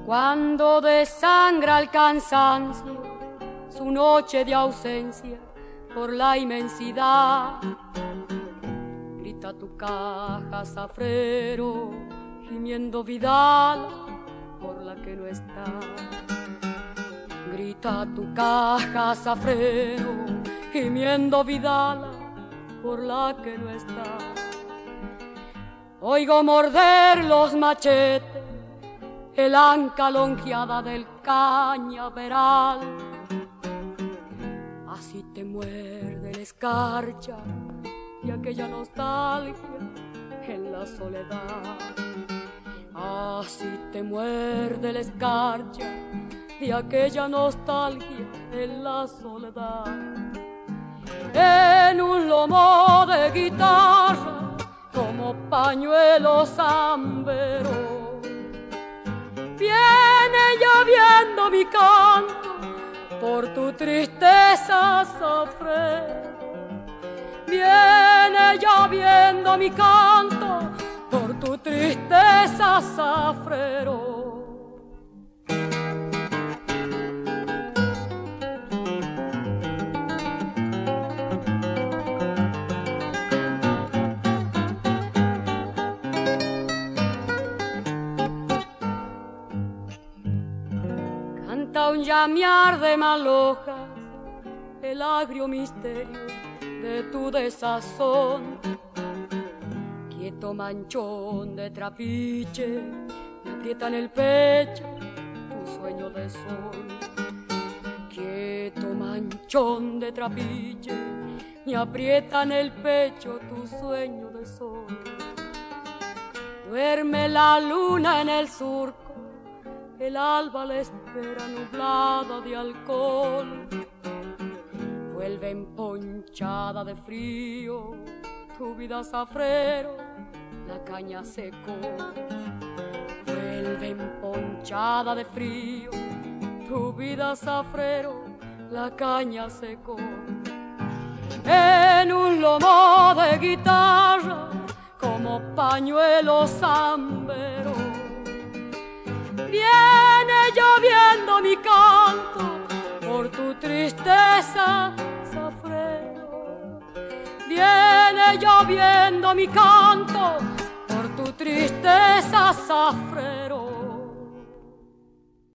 Cuando desangra el cansancio su noche de ausencia por la inmensidad, grita tu caja, zafrero, gimiendo Vidal por la que no está. Grita tu caja, zafrero, gimiendo Vidal por la que no está. Oigo morder los machetes, el anca longeada del cañaveral. Así te muerde la escarcha de aquella nostalgia en la soledad. Así te muerde la escarcha de aquella nostalgia en la soledad. En un lomo de guitarra como pañuelo zambero, viene lloviendo mi canto por tu tristeza, zafrero. Viene lloviendo mi canto por tu tristeza, zafrero. Canta un llamear de malojas, el agrio misterio de tu desazón. Quieto manchón de trapiche, me aprieta en el pecho tu sueño de sol. Quieto manchón de trapiche, me aprieta en el pecho tu sueño de sol. Duerme la luna en el surco, el alba la espera nublada de alcohol. Vuelve emponchada de frío tu vida, zafrero, la caña secó. Vuelve emponchada de frío tu vida, zafrero, la caña secó. En un lomo de guitarra como pañuelo zambero, viene lloviendo mi canto por tu tristeza, zafrero. Viene lloviendo mi canto por tu tristeza, zafrero.